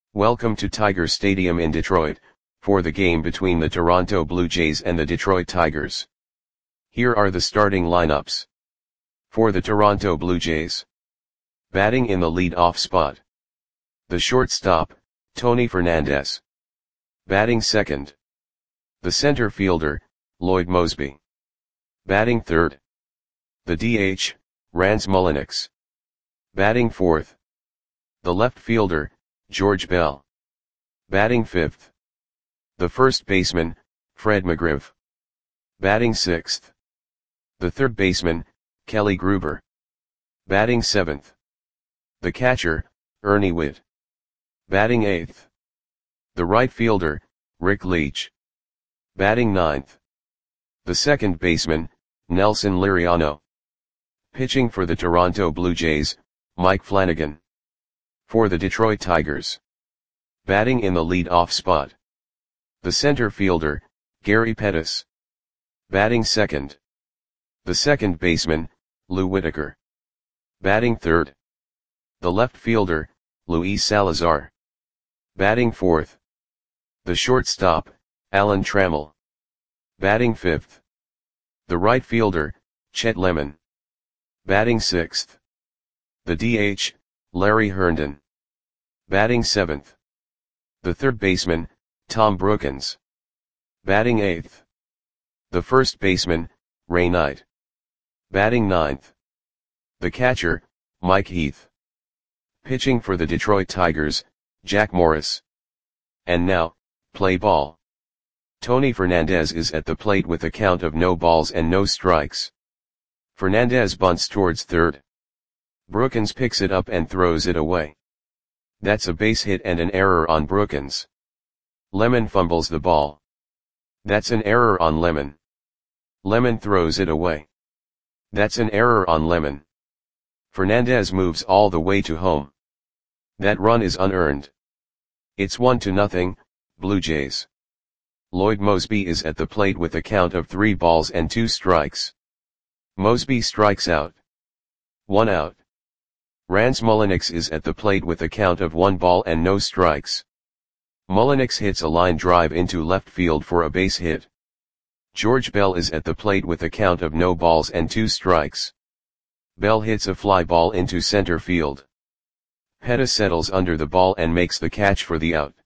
Welcome to Tiger Stadium in Detroit, for the game between the Toronto Blue Jays and the Detroit Tigers. Here are the starting lineups. For the Toronto Blue Jays. Batting in the lead-off spot. The shortstop, Tony Fernandez. Batting second. The center fielder, Lloyd Moseby. Batting third. The DH, Rance Mulliniks. Batting fourth. The left fielder, George Bell. Batting fifth. The first baseman, Fred McGriff. Batting sixth. The third baseman, Kelly Gruber. Batting seventh. The catcher, Ernie Whitt. Batting eighth. The right fielder, Rick Leach. Batting ninth. The second baseman, Nelson Liriano. Pitching for the Toronto Blue Jays, Mike Flanagan. For the Detroit Tigers. Batting in the lead-off spot. The center fielder, Gary Pettis. Batting second. The second baseman, Lou Whitaker. Batting third. The left fielder, Luis Salazar. Batting fourth. The shortstop, Alan Trammell. Batting fifth. The right fielder, Chet Lemon. Batting sixth. The DH, Larry Herndon. Batting seventh. The third baseman, Tom Brookens. Batting eighth. The first baseman, Ray Knight. Batting ninth. The catcher, Mike Heath. Pitching for the Detroit Tigers, Jack Morris. And now, play ball. Tony Fernandez is at the plate with a count of no balls and no strikes. Fernandez bunts towards third. Brookens picks it up and throws it away. That's a base hit and an error on Brookens. Lemon fumbles the ball. That's an error on Lemon. Lemon throws it away. That's an error on Lemon. Fernandez moves all the way to home. That run is unearned. It's 1-0, Blue Jays. Lloyd Moseby is at the plate with a count of 3 balls and 2 strikes. Moseby strikes out. 1 out. Rance Mulliniks is at the plate with a count of 1 ball and no strikes. Mulliniks hits a line drive into left field for a base hit. George Bell is at the plate with a count of no balls and 2 strikes. Bell hits a fly ball into center field. Pettis settles under the ball and makes the catch for the out.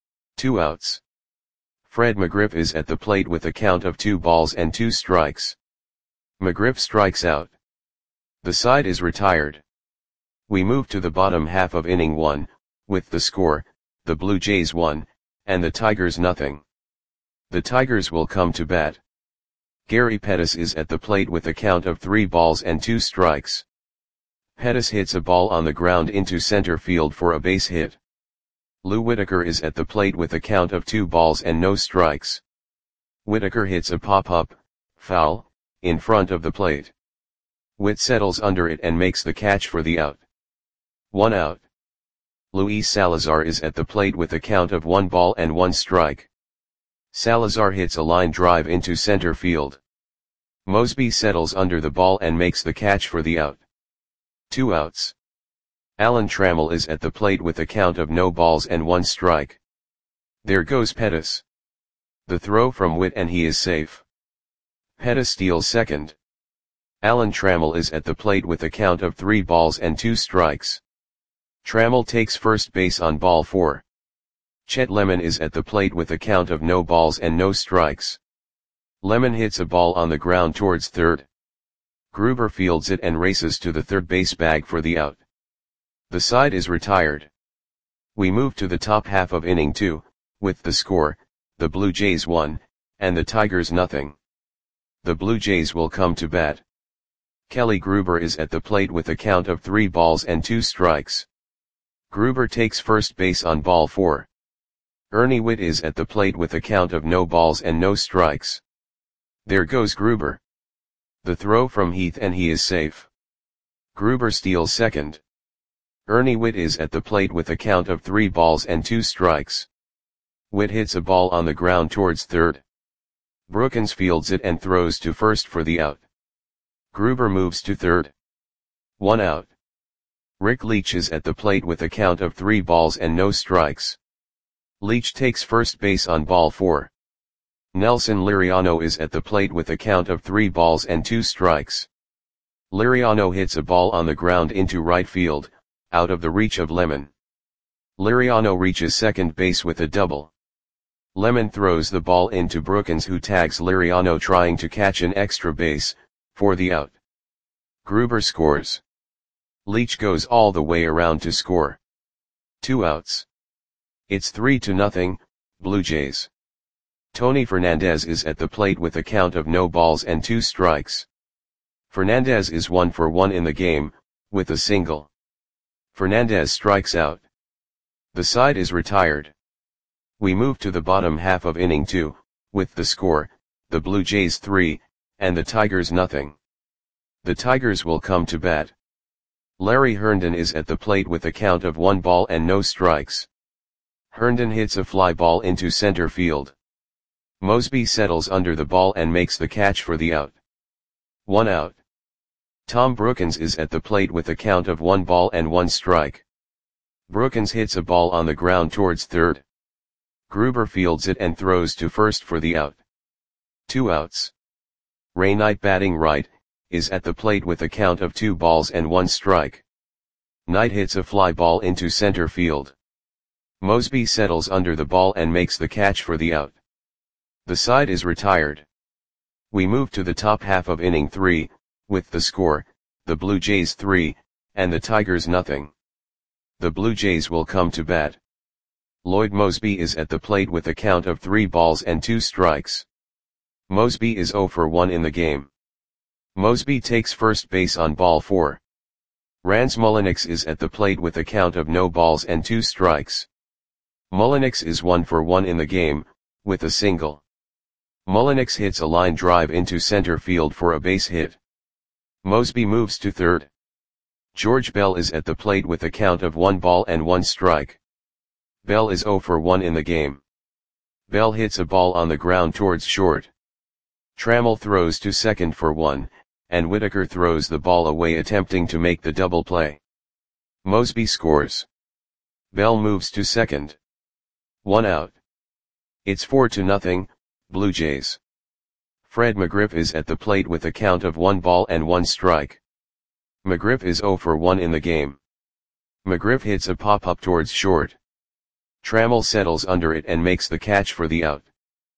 2 outs. Fred McGriff is at the plate with a count of 2 balls and 2 strikes. McGriff strikes out. The side is retired. We move to the bottom half of inning 1, with the score, the Blue Jays 1, and the Tigers 0. The Tigers will come to bat. Gary Pettis is at the plate with a count of 3 balls and 2 strikes. Pettis hits a ball on the ground into center field for a base hit. Lou Whitaker is at the plate with a count of 2 balls and no strikes. Whitaker hits a pop-up, foul, in front of the plate. Whit settles under it and makes the catch for the out. 1 out. Luis Salazar is at the plate with a count of 1 ball and 1 strike. Salazar hits a line drive into center field. Moseby settles under the ball and makes the catch for the out. 2 outs. Alan Trammell is at the plate with a count of no balls and 1 strike. There goes Pettis. The throw from Whit and he is safe. Pettis steals second. Alan Trammell is at the plate with a count of 3 balls and 2 strikes. Trammell takes first base on ball 4. Chet Lemon is at the plate with a count of no balls and no strikes. Lemon hits a ball on the ground towards third. Gruber fields it and races to the third base bag for the out. The side is retired. We move to the top half of inning 2, with the score, the Blue Jays 1, and the Tigers 0. The Blue Jays will come to bat. Kelly Gruber is at the plate with a count of 3 balls and 2 strikes. Gruber takes first base on ball 4. Ernie Whitt is at the plate with a count of no balls and no strikes. There goes Gruber. The throw from Heath and he is safe. Gruber steals second. Ernie Whitt is at the plate with a count of 3 balls and 2 strikes. Whitt hits a ball on the ground towards third. Brookens fields it and throws to first for the out. Gruber moves to third. 1 out. Rick Leach is at the plate with a count of 3 balls and no strikes. Leach takes first base on ball 4. Nelson Liriano is at the plate with a count of 3 balls and 2 strikes. Liriano hits a ball on the ground into right field, out of the reach of Lemon. Liriano reaches second base with a double. Lemon throws the ball into Brookins, who tags Liriano trying to catch an extra base, for the out. Gruber scores. Leach goes all the way around to score. 2 outs. It's 3-0, Blue Jays. Tony Fernandez is at the plate with a count of no balls and 2 strikes. Fernandez is 1 for 1 in the game, with a single. Fernandez strikes out. The side is retired. We move to the bottom half of inning 2, with the score, the Blue Jays 3, and the Tigers nothing. The Tigers will come to bat. Larry Herndon is at the plate with a count of 1 ball and no strikes. Herndon hits a fly ball into center field. Mosby settles under the ball and makes the catch for the out. 1 out. Tom Brookins is at the plate with a count of 1 ball and 1 strike. Brookins hits a ball on the ground towards third. Gruber fields it and throws to first for the out. 2 outs. Ray Knight, batting right, is at the plate with a count of 2 balls and 1 strike. Knight hits a fly ball into center field. Mosby settles under the ball and makes the catch for the out. The side is retired. We move to the top half of inning 3, with the score, the Blue Jays 3, and the Tigers nothing. The Blue Jays will come to bat. Lloyd Mosby is at the plate with a count of 3 balls and 2 strikes. Mosby is 0 for 1 in the game. Mosby takes first base on ball 4. Rans Mulliniks is at the plate with a count of no balls and 2 strikes. Mulliniks is 1 for 1 in the game, with a single. Mulliniks hits a line drive into center field for a base hit. Mosby moves to third. George Bell is at the plate with a count of 1 ball and 1 strike. Bell is 0 for 1 in the game. Bell hits a ball on the ground towards short. Trammell throws to second for 1, and Whitaker throws the ball away attempting to make the double play. Mosby scores. Bell moves to second. 1 out. It's 4-0, Blue Jays. Fred McGriff is at the plate with a count of 1 ball and 1 strike. McGriff is 0 for 1 in the game. McGriff hits a pop-up towards short. Trammell settles under it and makes the catch for the out.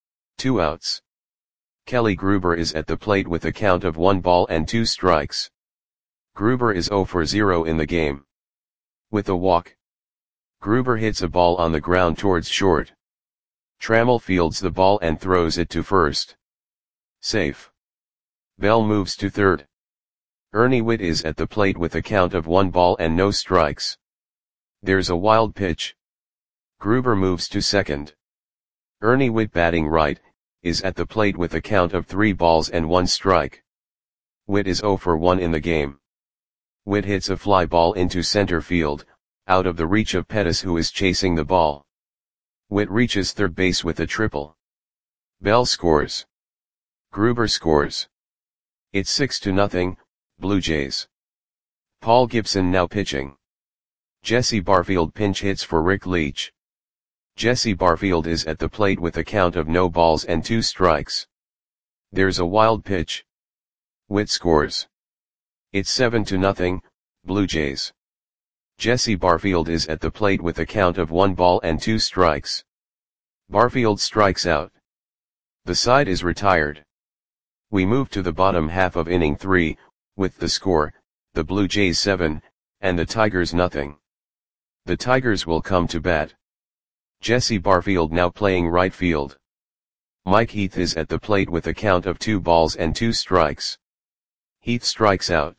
2 outs. Kelly Gruber is at the plate with a count of 1 ball and 2 strikes. Gruber is 0 for 0 in the game. With a walk. Gruber hits a ball on the ground towards short. Trammell fields the ball and throws it to first. Safe. Bell moves to third. Ernie Whitt is at the plate with a count of 1 ball and no strikes. There's a wild pitch. Gruber moves to second. Ernie Whitt, batting right, is at the plate with a count of 3 balls and 1 strike. Whitt is 0 for 1 in the game. Whitt hits a fly ball into center field, out of the reach of Pettis, who is chasing the ball. Whitt reaches third base with a triple. Bell scores. Gruber scores. It's 6-0, Blue Jays. Paul Gibson now pitching. Jesse Barfield pinch hits for Rick Leach. Jesse Barfield is at the plate with a count of no balls and 2 strikes. There's a wild pitch. Whitt scores. It's 7-0, Blue Jays. Jesse Barfield is at the plate with a count of 1 ball and 2 strikes. Barfield strikes out. The side is retired. We move to the bottom half of inning 3, with the score, the Blue Jays 7, and the Tigers nothing. The Tigers will come to bat. Jesse Barfield now playing right field. Mike Heath is at the plate with a count of 2 balls and 2 strikes. Heath strikes out.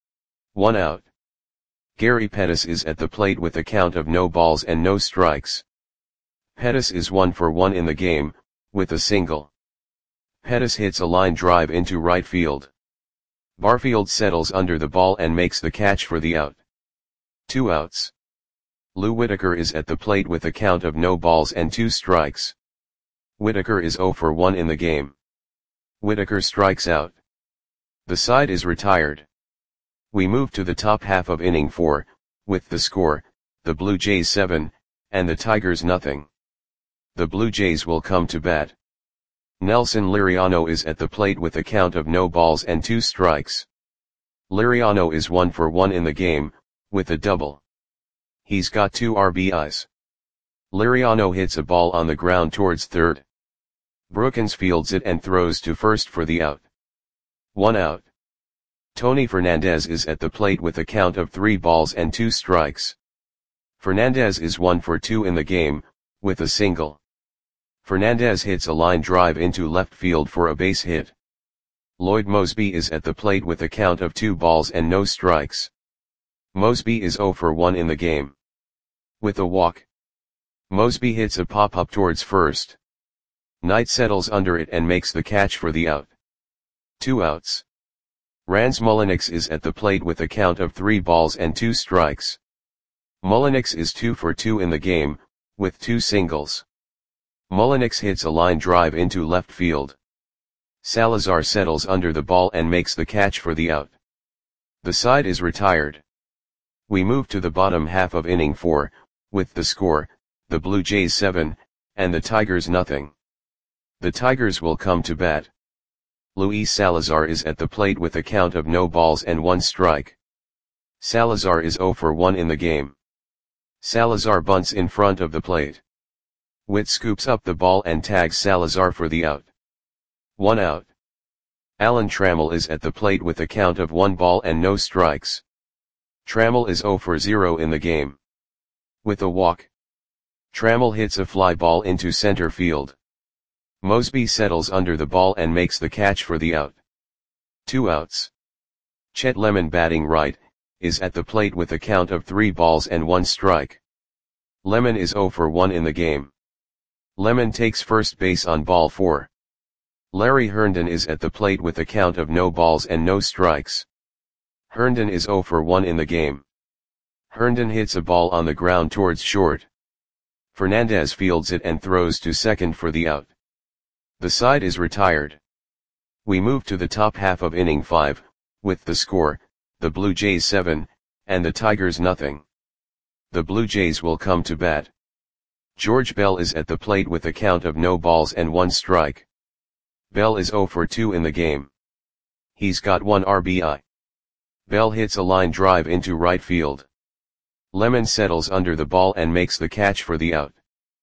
1 out. Gary Pettis is at the plate with a count of no balls and no strikes. Pettis is 1 for 1 in the game, with a single. Pettis hits a line drive into right field. Barfield settles under the ball and makes the catch for the out. 2 outs. Lou Whitaker is at the plate with a count of no balls and 2 strikes. Whitaker is 0 for 1 in the game. Whitaker strikes out. The side is retired. We move to the top half of inning 4, With the score, the Blue Jays 7, and the Tigers nothing. The Blue Jays will come to bat. Nelson Liriano is at the plate with a count of no balls and 2 strikes. Liriano is 1 for 1 in the game, with a double. He's got 2 RBIs. Liriano hits a ball on the ground towards third. Brookins fields it and throws to first for the out. 1 out. Tony Fernandez is at the plate with a count of 3 balls and 2 strikes. Fernandez is 1 for 2 in the game, with a single. Fernandez hits a line drive into left field for a base hit. Lloyd Moseby is at the plate with a count of 2 balls and no strikes. Moseby is 0 for 1 in the game. With a walk. Moseby hits a pop-up towards first. Knight settles under it and makes the catch for the out. 2 outs. Rans Mulliniks is at the plate with a count of 3 balls and 2 strikes. Mulliniks is 2 for 2 in the game, with 2 singles. Mulliniks hits a line drive into left field. Salazar settles under the ball and makes the catch for the out. The side is retired. We move to the bottom half of inning 4, with the score, the Blue Jays 7, and the Tigers nothing. The Tigers will come to bat. Luis Salazar is at the plate with a count of no balls and 1 strike. Salazar is 0 for 1 in the game. Salazar bunts in front of the plate. Witt scoops up the ball and tags Salazar for the out. 1 out. Alan Trammell is at the plate with a count of 1 ball and no strikes. Trammell is 0 for 0 in the game. With a walk. Trammell hits a fly ball into center field. Moseby settles under the ball and makes the catch for the out. 2 outs. Chet Lemon, batting right, is at the plate with a count of 3 balls and 1 strike. Lemon is 0 for 1 in the game. Lemon takes first base on ball 4. Larry Herndon is at the plate with a count of no balls and no strikes. Herndon is 0 for 1 in the game. Herndon hits a ball on the ground towards short. Fernandez fields it and throws to second for the out. The side is retired. We move to the top half of inning 5, with the score, the Blue Jays 7, and the Tigers nothing. The Blue Jays will come to bat. George Bell is at the plate with a count of no balls and 1 strike. Bell is 0 for 2 in the game. He's got 1 RBI. Bell hits a line drive into right field. Lemon settles under the ball and makes the catch for the out.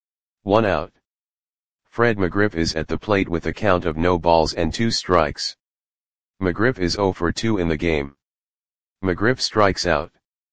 1 out. Fred McGriff is at the plate with a count of no balls and 2 strikes. McGriff is 0 for 2 in the game. McGriff strikes out.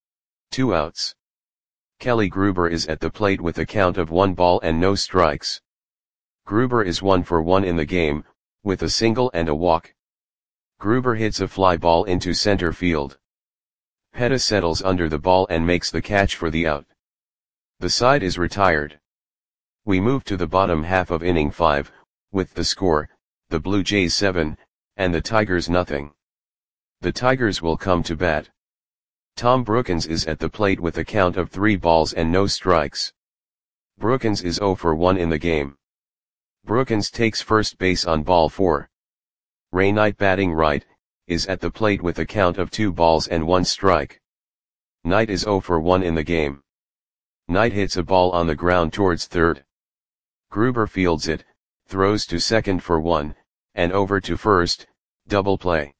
2 outs. Kelly Gruber is at the plate with a count of 1 ball and no strikes. Gruber is 1 for 1 in the game, with a single and a walk. Gruber hits a fly ball into center field. Petta settles under the ball and makes the catch for the out. The side is retired. We move to the bottom half of inning 5, with the score, the Blue Jays 7, and the Tigers nothing. The Tigers will come to bat. Tom Brookins is at the plate with a count of 3 balls and no strikes. Brookins is 0 for 1 in the game. Brookins takes first base on ball 4. Ray Knight, batting right, is at the plate with a count of 2 balls and 1 strike. Knight is 0 for 1 in the game. Knight hits a ball on the ground towards third. Gruber fields it, throws to second for 1, and over to first, double play.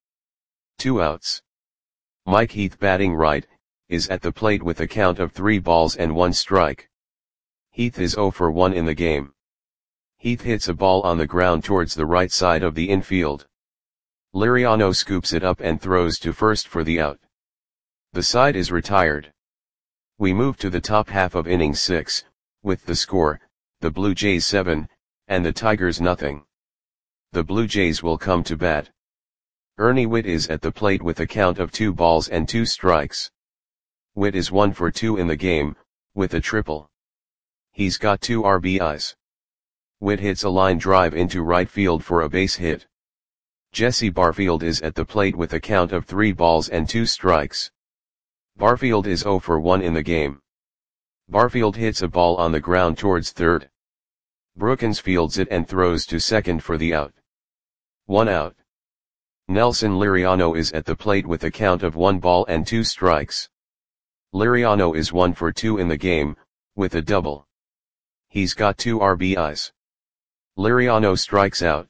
2 outs. Mike Heath, batting right, is at the plate with a count of 3 balls and 1 strike. Heath is 0 for 1 in the game. Heath hits a ball on the ground towards the right side of the infield. Liriano scoops it up and throws to first for the out. The side is retired. We move to the top half of inning 6, with the score, the Blue Jays 7, and the Tigers nothing. The Blue Jays will come to bat. Ernie Whitt is at the plate with a count of 2 balls and 2 strikes. Whitt is 1 for 2 in the game, with a triple. He's got 2 RBIs. Whitt hits a line drive into right field for a base hit. Jesse Barfield is at the plate with a count of 3 balls and 2 strikes. Barfield is 0 for 1 in the game. Barfield hits a ball on the ground towards third. Brookins fields it and throws to second for the out. 1 out. Nelson Liriano is at the plate with a count of 1 ball and 2 strikes. Liriano is 1 for 2 in the game, with a double. He's got 2 RBIs. Liriano strikes out.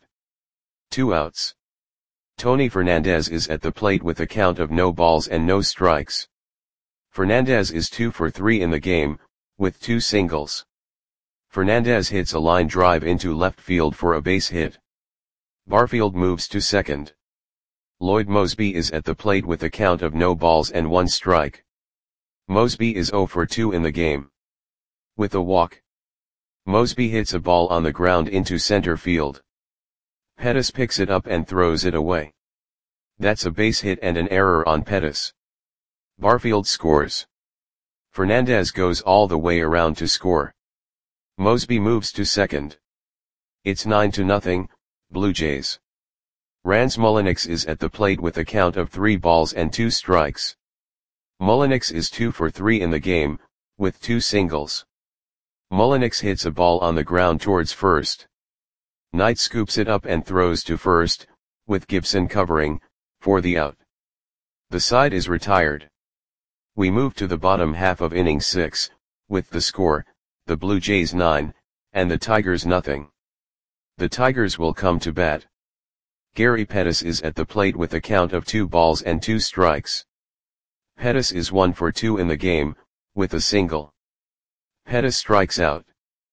2 outs. Tony Fernandez is at the plate with a count of no balls and no strikes. Fernandez is 2 for 3 in the game, with 2 singles. Fernandez hits a line drive into left field for a base hit. Barfield moves to second. Lloyd Moseby is at the plate with a count of no balls and 1 strike. Moseby is 0 for 2 in the game. With a walk. Moseby hits a ball on the ground into center field. Pettis picks it up and throws it away. That's a base hit and an error on Pettis. Barfield scores. Fernandez goes all the way around to score. Moseby moves to second. It's 9-0, Blue Jays. Rans Mulliniks is at the plate with a count of 3 balls and 2 strikes. Mulliniks is 2 for 3 in the game, with 2 singles. Mulliniks hits a ball on the ground towards first. Knight scoops it up and throws to first, with Gibson covering, for the out. The side is retired. We move to the bottom half of inning 6, with the score, the Blue Jays 9, and the Tigers nothing. The Tigers will come to bat. Gary Pettis is at the plate with a count of 2 balls and 2 strikes. Pettis is 1 for 2 in the game, with a single. Pettis strikes out.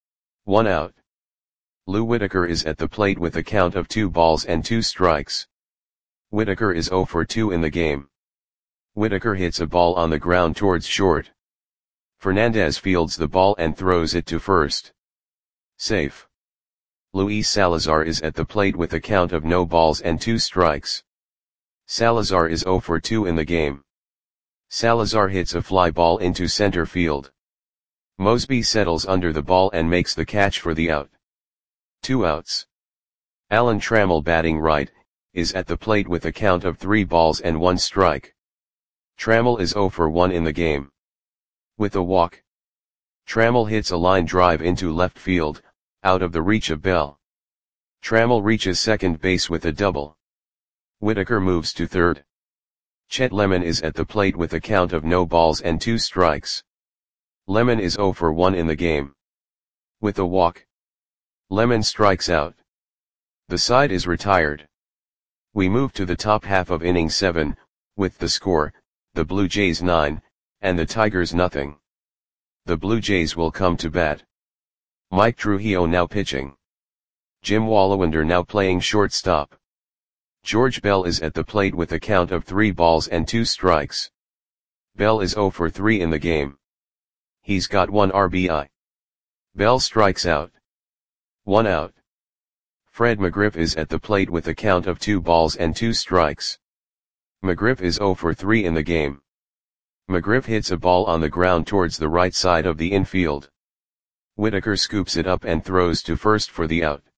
1 out. Lou Whitaker is at the plate with a count of 2 balls and 2 strikes. Whitaker is 0 for 2 in the game. Whitaker hits a ball on the ground towards short. Fernandez fields the ball and throws it to first. Safe. Luis Salazar is at the plate with a count of no balls and 2 strikes. Salazar is 0 for 2 in the game. Salazar hits a fly ball into center field. Moseby settles under the ball and makes the catch for the out. 2 outs. Alan Trammell, batting right, is at the plate with a count of 3 balls and 1 strike. Trammell is 0 for 1 in the game. With a walk. Trammell hits a line drive into left field, out of the reach of Bell. Trammell reaches second base with a double. Whitaker moves to third. Chet Lemon is at the plate with a count of no balls and 2 strikes. Lemon is 0 for 1 in the game. With a walk. Lemon strikes out. The side is retired. We move to the top half of inning 7, with the score, the Blue Jays 9, and the Tigers nothing. The Blue Jays will come to bat. Mike Trujillo now pitching. Jim Wallawander now playing shortstop. George Bell is at the plate with a count of 3 balls and 2 strikes. Bell is 0 for 3 in the game. He's got 1 RBI. Bell strikes out. 1 out. Fred McGriff is at the plate with a count of 2 balls and 2 strikes. McGriff is 0 for 3 in the game. McGriff hits a ball on the ground towards the right side of the infield. Whitaker scoops it up and throws to first for the out.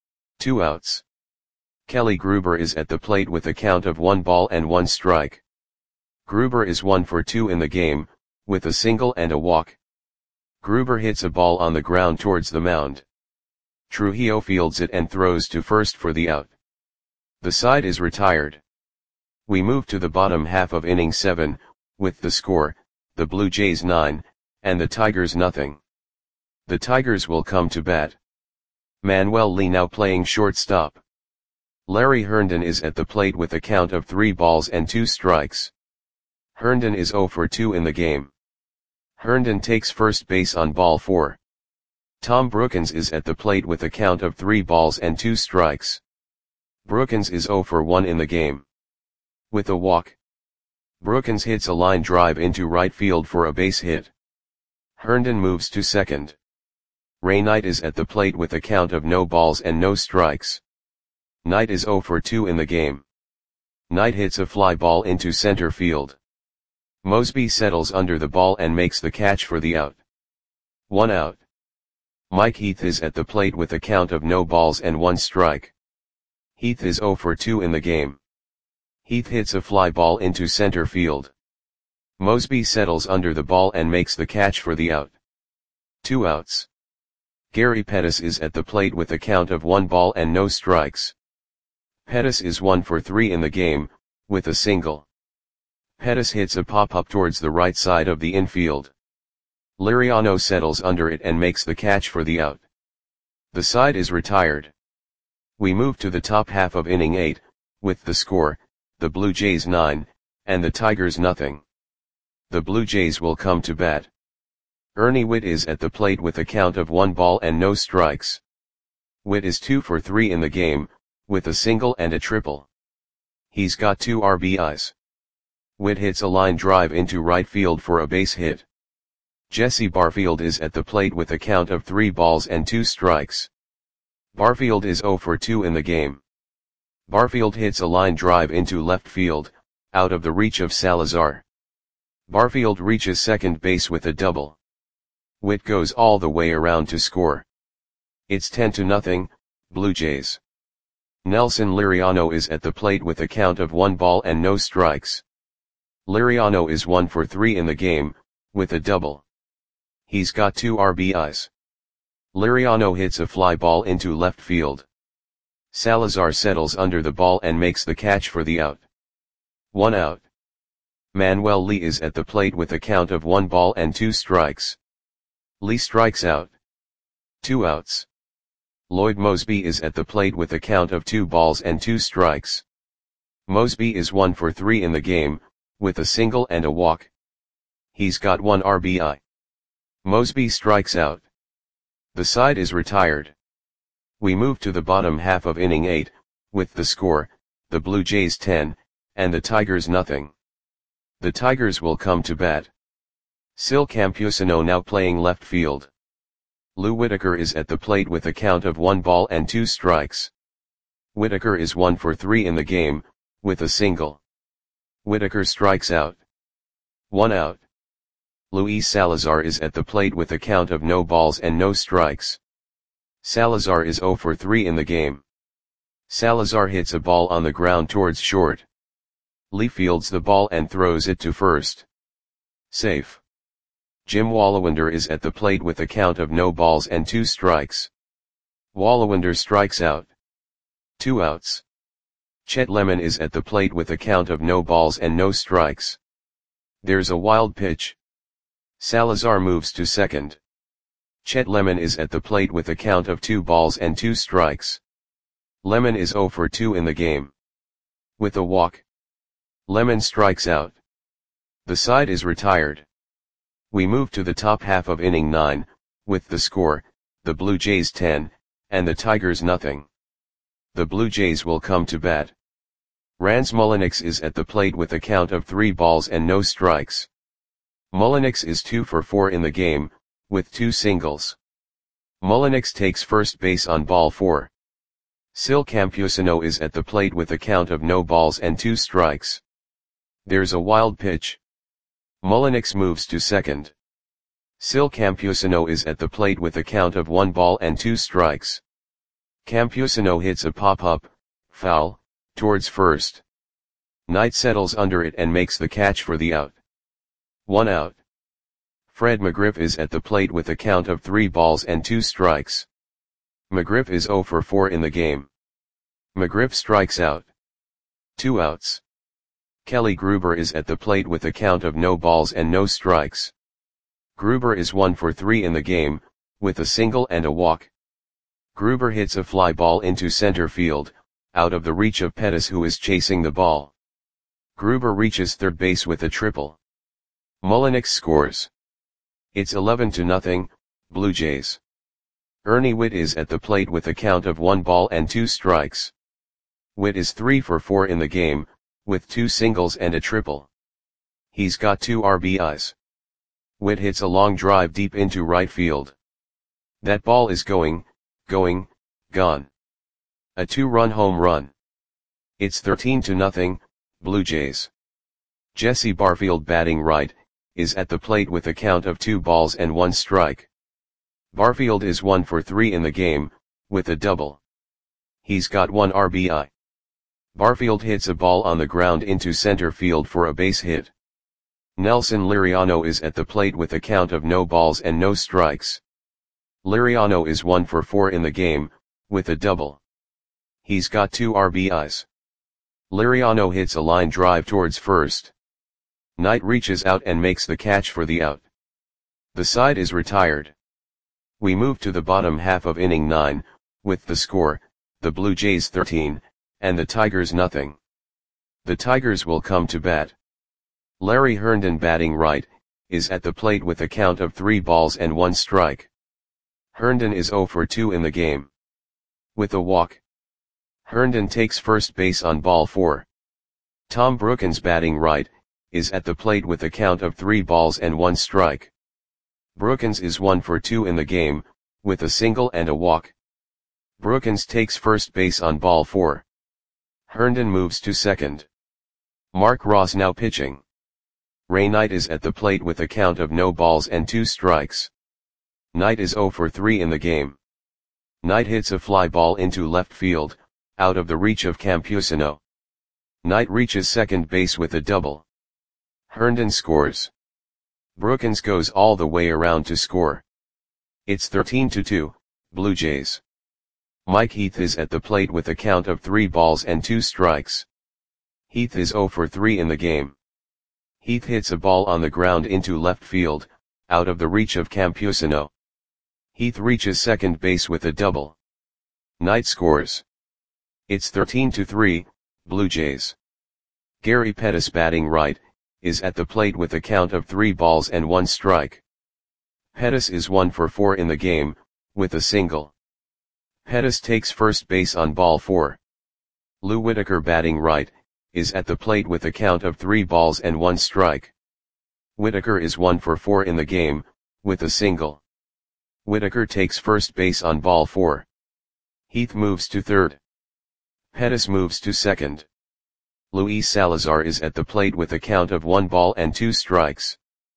2 outs. Kelly Gruber is at the plate with a count of 1 ball and 1 strike. Gruber is 1 for 2 in the game, with a single and a walk. Gruber hits a ball on the ground towards the mound. Trujillo fields it and throws to first for the out. The side is retired. We move to the bottom half of inning 7, with the score, the Blue Jays 9, and the Tigers nothing. The Tigers will come to bat. Manuel Lee now playing shortstop. Larry Herndon is at the plate with a count of 3 balls and 2 strikes. Herndon is 0 for 2 in the game. Herndon takes first base on ball 4. Tom Brookins is at the plate with a count of 3 balls and 2 strikes. Brookins is 0 for 1 in the game. With a walk. Brookins hits a line drive into right field for a base hit. Herndon moves to second. Ray Knight is at the plate with a count of no balls and no strikes. Knight is 0 for 2 in the game. Knight hits a fly ball into center field. Moseby settles under the ball and makes the catch for the out. 1 out. Mike Heath is at the plate with a count of no balls and 1 strike. Heath is 0 for 2 in the game. Heath hits a fly ball into center field. Moseby settles under the ball and makes the catch for the out. 2 outs. Gary Pettis is at the plate with a count of 1 ball and no strikes. Pettis is 1 for 3 in the game, with a single. Pettis hits a pop-up towards the right side of the infield. Liriano settles under it and makes the catch for the out. The side is retired. We move to the top half of inning 8, with the score, the Blue Jays 9, and the Tigers nothing. The Blue Jays will come to bat. Ernie Whitt is at the plate with a count of 1 ball and no strikes. Whitt is 2 for 3 in the game, with a single and a triple. He's got 2 RBIs. Whitt hits a line drive into right field for a base hit. Jesse Barfield is at the plate with a count of 3 balls and 2 strikes. Barfield is 0 for 2 in the game. Barfield hits a line drive into left field, out of the reach of Salazar. Barfield reaches second base with a double. Whitt goes all the way around to score. It's 10-0, Blue Jays. Nelson Liriano is at the plate with a count of 1 ball and no strikes. Liriano is 1 for 3 in the game, with a double. He's got 2 RBIs. Liriano hits a fly ball into left field. Salazar settles under the ball and makes the catch for the out. 1 out. Manuel Lee is at the plate with a count of 1 ball and 2 strikes. Lee strikes out. 2 outs. Lloyd Mosby is at the plate with a count of 2 balls and 2 strikes. Mosby is 1 for 3 in the game, with a single and a walk. He's got 1 RBI. Mosby strikes out. The side is retired. We move to the bottom half of inning 8, with the score, the Blue Jays 10, and the Tigers nothing. The Tigers will come to bat. Sil Campusano now playing left field. Lou Whitaker is at the plate with a count of 1 ball and 2 strikes. Whitaker is 1 for 3 in the game, with a single. Whitaker strikes out. 1 out. Luis Salazar is at the plate with a count of no balls and no strikes. Salazar is 0 for 3 in the game. Salazar hits a ball on the ground towards short. Lee fields the ball and throws it to first. Safe. Jim Wallawander is at the plate with a count of no balls and 2 strikes. Wallawander strikes out. 2 outs. Chet Lemon is at the plate with a count of no balls and no strikes. There's a wild pitch. Salazar moves to second. Chet Lemon is at the plate with a count of 2 balls and 2 strikes. Lemon is 0 for 2 in the game. With a walk. Lemon strikes out. The side is retired. We move to the top half of inning 9, with the score, the Blue Jays 10, and the Tigers nothing. The Blue Jays will come to bat. Rans Mulliniks is at the plate with a count of 3 balls and no strikes. Mulliniks is 2 for 4 in the game, with 2 singles. Mulliniks takes first base on ball 4. Sil Campusano is at the plate with a count of no balls and 2 strikes. There's a wild pitch. Mulliniks moves to second. Sil Campusano is at the plate with a count of 1 ball and 2 strikes. Campusano hits a pop-up, foul, towards first. Knight settles under it and makes the catch for the out. 1 out. Fred McGriff is at the plate with a count of 3 balls and 2 strikes. McGriff is 0 for 4 in the game. McGriff strikes out. 2 outs. Kelly Gruber is at the plate with a count of no balls and no strikes. Gruber is 1 for 3 in the game, with a single and a walk. Gruber hits a fly ball into center field, out of the reach of Pettis who is chasing the ball. Gruber reaches third base with a triple. Mulliniks scores. It's 11-0, Blue Jays. Ernie Whitt is at the plate with a count of 1 ball and 2 strikes. Whitt is 3 for 4 in the game, with 2 singles and a triple. He's got 2 RBIs. Whitt hits a long drive deep into right field. That ball is gone. A 2-run home run. It's 13-0, Blue Jays. Jesse Barfield batting right, is at the plate with a count of 2 balls and 1 strike. Barfield is 1 for 3 in the game, with a double. He's got 1 RBI. Barfield hits a ball on the ground into center field for a base hit. Nelson Liriano is at the plate with a count of no balls and no strikes. Liriano is 1 for 4 in the game, with a double. He's got 2 RBIs. Liriano hits a line drive towards first. Knight reaches out and makes the catch for the out. The side is retired. We move to the bottom half of inning 9, with the score, the Blue Jays 13, and the Tigers nothing. The Tigers will come to bat. Larry Herndon, batting right, is at the plate with a count of 3 balls and 1 strike. Herndon is 0 for 2 in the game. With a walk, Herndon takes first base on ball 4. Tom Brookens, batting right, is at the plate with a count of 3 balls and 1 strike. Brookens is 1 for 2 in the game, with a single and a walk. Brookens takes first base on ball 4. Herndon moves to second. Mark Ross now pitching. Ray Knight is at the plate with a count of no balls and 2 strikes. Knight is 0 for 3 in the game. Knight hits a fly ball into left field, out of the reach of Campusano. Knight reaches second base with a double. Herndon scores. Brookens goes all the way around to score. It's 13-2, Blue Jays. Mike Heath is at the plate with a count of 3 balls and 2 strikes. Heath is 0 for 3 in the game. Heath hits a ball on the ground into left field, out of the reach of Campusano. Heath reaches second base with a double. Knight scores. It's 13-3, Blue Jays. Gary Pettis, batting right, is at the plate with a count of 3 balls and 1 strike. Pettis is 1 for 4 in the game, with a single. Pettis takes first base on ball 4. Lou Whitaker, batting right, is at the plate with a count of 3 balls and 1 strike. Whitaker is 1 for 4 in the game, with a single. Whitaker takes first base on ball 4. Heath moves to third. Pettis moves to second. Luis Salazar is at the plate with a count of 1 ball and 2 strikes.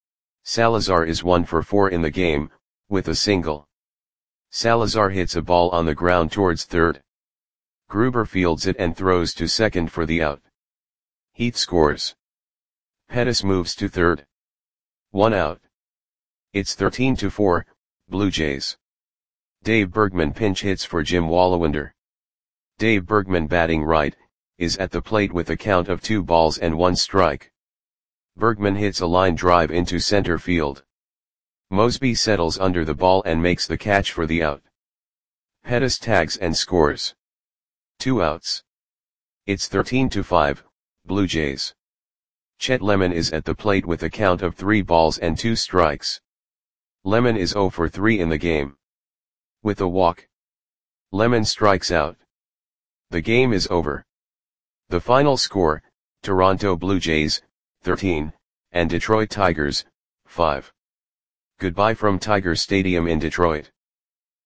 Salazar is 1 for 4 in the game, with a single. Salazar hits a ball on the ground towards third. Gruber fields it and throws to second for the out. Heath scores. Pettis moves to third. 1 out. It's 13-4, Blue Jays. Dave Bergman pinch hits for Jim Walliwander. Dave Bergman, batting right, is at the plate with a count of 2 balls and 1 strike. Bergman hits a line drive into center field. Mosby settles under the ball and makes the catch for the out. Pettis tags and scores. 2 outs. It's 13-5, Blue Jays. Chet Lemon is at the plate with a count of 3 balls and 2 strikes. Lemon is 0 for 3 in the game. With a walk, Lemon strikes out. The game is over. The final score, Toronto Blue Jays, 13, and Detroit Tigers, 5. Goodbye from Tiger Stadium in Detroit.